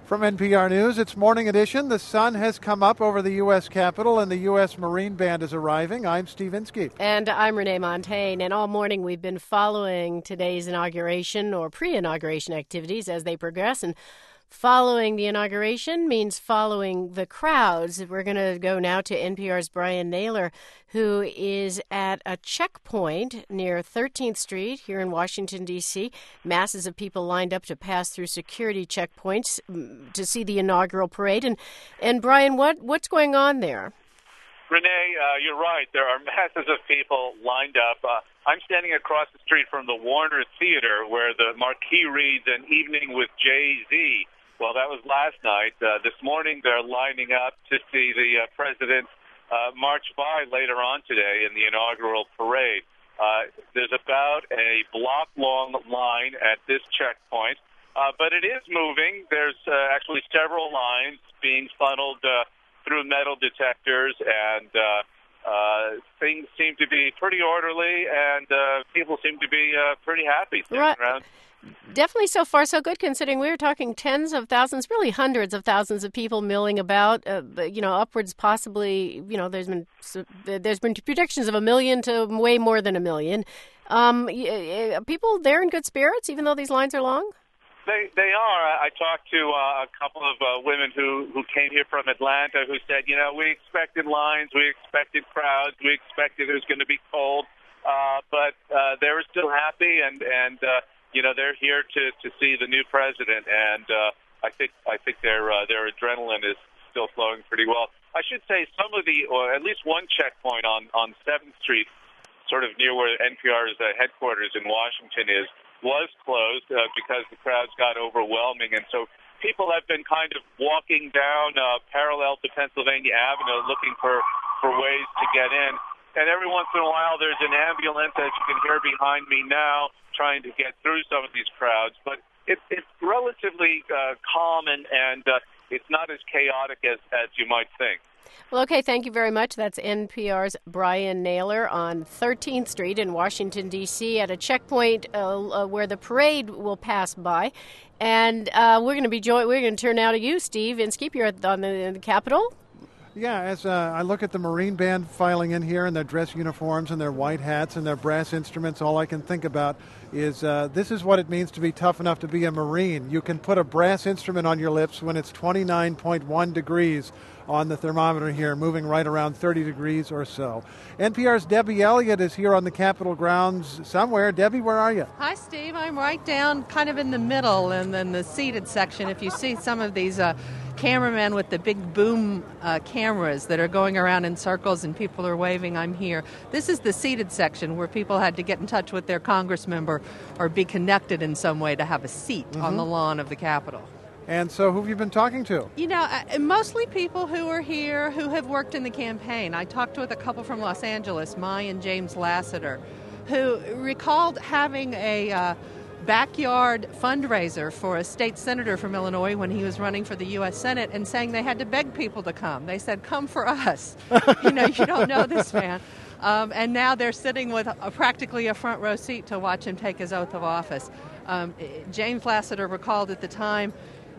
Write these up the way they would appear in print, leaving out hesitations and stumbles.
From NPR News, it's Morning Edition. The sun has come up over the U.S. Capitol and the U.S. Marine Band is arriving. I'm Steve Inskeep. And I'm Renee Montagne. And all morning we've been following today's inauguration or pre-inauguration activities as they progress. And following the inauguration means following the crowds. We're going to go now to NPR's Brian Naylor, who is at a checkpoint near 13th Street here in Washington, D.C. Masses of people lined up to pass through security checkpoints to see the inaugural parade. And Brian, what's going on there? Renee, you're right. There are masses of people lined up. I'm standing across the street from the Warner Theater, where the marquee reads "An Evening with Jay-Z." Well, that was last night. This morning, they're lining up to see the president march by later on today in the inaugural parade. There's about a block-long line at this checkpoint, but it is moving. There's actually several lines being funneled through metal detectors, and things seem to be pretty orderly, and people seem to be pretty happy standing around. Definitely so far so good, considering we were talking tens of thousands, really hundreds of thousands of people milling about, upwards possibly, there's been predictions of 1 million to way more than 1 million. People there in good spirits, even though these lines are long? They are. I talked to a couple of women who came here from Atlanta who said, we expected lines, we expected crowds, we expected it was going to be cold, but they were still happy and they're here to see the new president, and I think their adrenaline is still flowing pretty well. I should say some of or at least one checkpoint on 7th Street, sort of near where NPR's headquarters in Washington was closed because the crowds got overwhelming, and so people have been kind of walking down parallel to Pennsylvania Avenue looking for ways to get in. And every once in a while there's an ambulance, as you can hear behind me now, trying to get through some of these crowds. But it's relatively calm, and it's not as chaotic as you might think. Well, okay, thank you very much. That's NPR's Brian Naylor on 13th Street in Washington, D.C. at a checkpoint where the parade will pass by. And we're going to turn now to you, Steve Inskeep. You're on the Capitol. Yeah, as I look at the Marine Band filing in here in their dress uniforms and their white hats and their brass instruments, all I can think about is this is what it means to be tough enough to be a Marine. You can put a brass instrument on your lips when it's 29.1 degrees on the thermometer here, moving right around 30 degrees or so. NPR's Debbie Elliott is here on the Capitol grounds somewhere. Debbie, where are you? Hi, Steve. I'm right down kind of in the middle and then the seated section. If you see some of these cameramen with the big boom cameras that are going around in circles and people are waving, I'm here. This is the seated section where people had to get in touch with their Congress member or be connected in some way to have a seat on the lawn of the Capitol. And so who have you been talking to? Mostly people who are here who have worked in the campaign. I talked with a couple from Los Angeles, Mai and James Lassiter, who recalled having a backyard fundraiser for a state senator from Illinois when he was running for the U.S. Senate and saying they had to beg people to come. They said, come for us. You don't know this man. And now they're sitting with practically a front row seat to watch him take his oath of office. James Lassiter recalled at the time,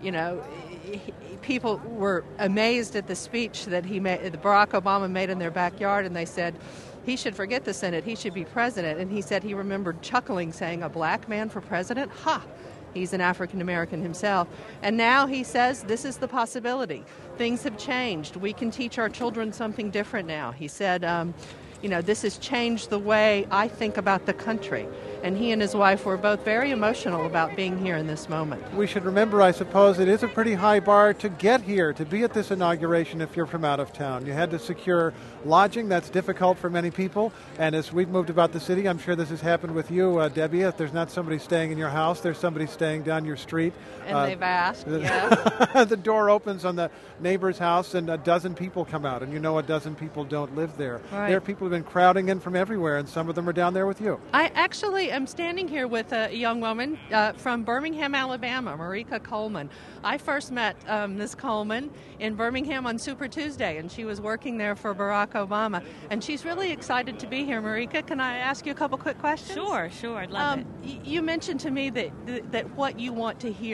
people were amazed at the speech that Barack Obama made in their backyard, and they said, he should forget the Senate, he should be president. And he said he remembered chuckling, saying, a black man for president? Ha! He's an African-American himself. And now he says this is the possibility. Things have changed. We can teach our children something different now. He said, this has changed the way I think about the country. And he and his wife were both very emotional about being here in this moment. We should remember, I suppose, it is a pretty high bar to get here, to be at this inauguration if you're from out of town. You had to secure lodging. That's difficult for many people. And as we've moved about the city, I'm sure this has happened with you, Debbie. If there's not somebody staying in your house, there's somebody staying down your street. And they've asked, yeah. The door opens on the neighbor's house and a dozen people come out. And a dozen people don't live there. Right. There are people who have been crowding in from everywhere, and some of them are down there with you. I am standing here with a young woman from Birmingham, Alabama, Marika Coleman. I first met Ms. Coleman in Birmingham on Super Tuesday, and she was working there for Barack Obama. And she's really excited to be here. Marika, can I ask you a couple quick questions? Sure, I'd love it. You mentioned to me that what you want to hear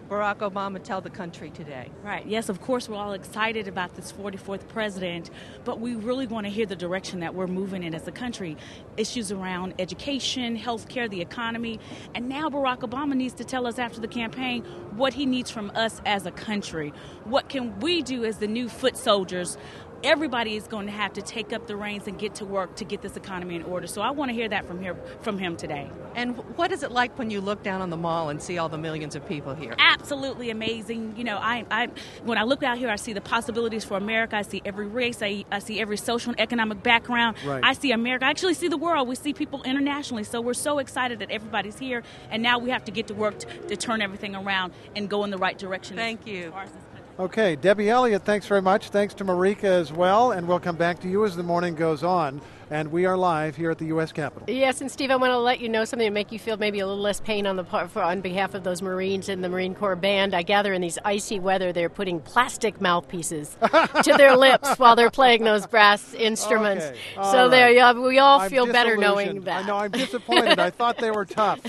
Barack Obama tell the country today? Right. Yes, of course, we're all excited about this 44th president, but we really want to hear the direction that we're moving in as a country. Issues around education, healthcare, the economy, and now Barack Obama needs to tell us after the campaign what he needs from us as a country. What can we do as the new foot soldiers? Everybody is going to have to take up the reins and get to work to get this economy in order. So I want to hear that from him today. And what is it like when you look down on the mall and see all the millions of people here? Absolutely amazing. You know, when I look out here, I see the possibilities for America. I see every race. I see every social and economic background. Right. I see America. I actually see the world. We see people internationally. So we're so excited that everybody's here. And now we have to get to work to turn everything around and go in the right direction. Thank you. Okay, Debbie Elliott, thanks very much. Thanks to Marika as well, and we'll come back to you as the morning goes on. And we are live here at the U.S. Capitol. Yes, and Steve, I want to let you know something to make you feel maybe a little less pain on behalf of those Marines and the Marine Corps band. I gather in these icy weather, they're putting plastic mouthpieces to their lips while they're playing those brass instruments. Okay. So right. We all I'm feel better knowing disillusioned. that. I know, I'm disappointed. I thought they were tough.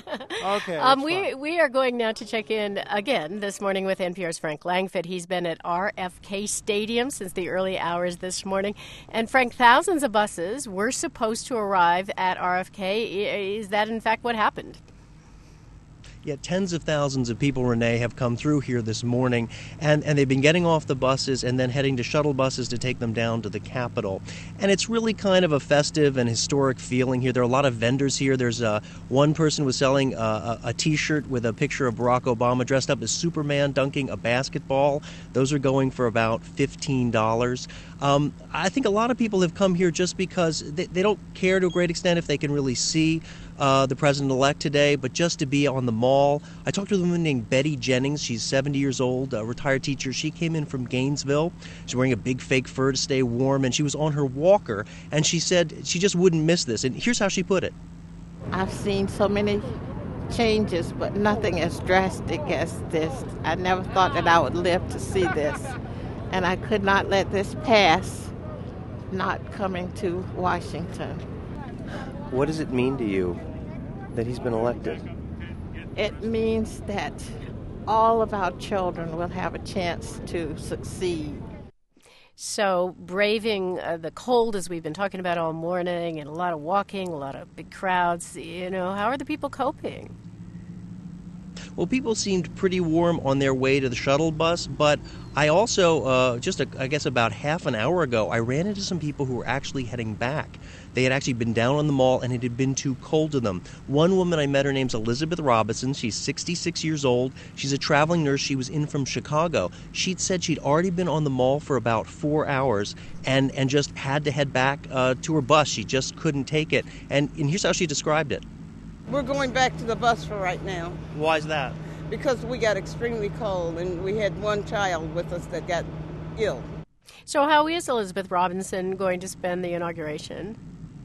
Okay. We are going now to check in again this morning with NPR's Frank Langfitt. He's been at RFK Stadium since the early hours this morning. And Frank, thousands of buses were supposed to arrive at RFK. Is that in fact what happened? Yeah, tens of thousands of people, Renee, have come through here this morning, and they've been getting off the buses and then heading to shuttle buses to take them down to the Capitol. And it's really kind of a festive and historic feeling here. There are a lot of vendors here. There's one person was selling a T-shirt with a picture of Barack Obama dressed up as Superman dunking a basketball. Those are going for about $15. I think a lot of people have come here just because they don't care to a great extent if they can really see the president-elect today, but just to be on the mall. I talked to a woman named Betty Jennings. She's 70 years old, a retired teacher. She came in from Gainesville. She's wearing a big fake fur to stay warm, and she was on her walker, and she said she just wouldn't miss this. And here's how she put it. I've seen so many changes, but nothing as drastic as this. I never thought that I would live to see this, and I could not let this pass, not coming to Washington. What does it mean to you that he's been elected? It means that all of our children will have a chance to succeed. So braving the cold, as we've been talking about all morning, and a lot of walking, a lot of big crowds, how are the people coping? Well, people seemed pretty warm on their way to the shuttle bus, but I also, I guess about half an hour ago, I ran into some people who were actually heading back. They had actually been down on the mall, and it had been too cold to them. One woman I met, her name's Elizabeth Robinson. She's 66 years old. She's a traveling nurse. She was in from Chicago. She'd said she'd already been on the mall for about 4 hours and just had to head back to her bus. She just couldn't take it. And here's how she described it. We're going back to the bus for right now. Why is that? Because we got extremely cold, and we had one child with us that got ill. So how is Elizabeth Robinson going to spend the inauguration?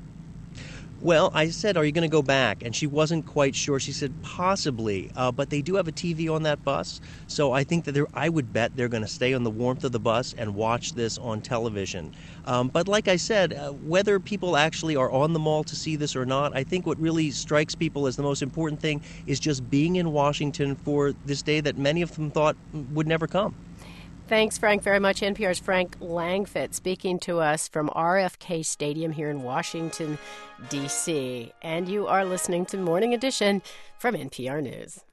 Well, I said, are you going to go back? And she wasn't quite sure. She said, possibly. But they do have a TV on that bus. So I think that I would bet they're going to stay on the warmth of the bus and watch this on television. But like I said, whether people actually are on the mall to see this or not, I think what really strikes people as the most important thing is just being in Washington for this day that many of them thought would never come. Thanks, Frank, very much. NPR's Frank Langfitt speaking to us from RFK Stadium here in Washington, D.C. And you are listening to Morning Edition from NPR News.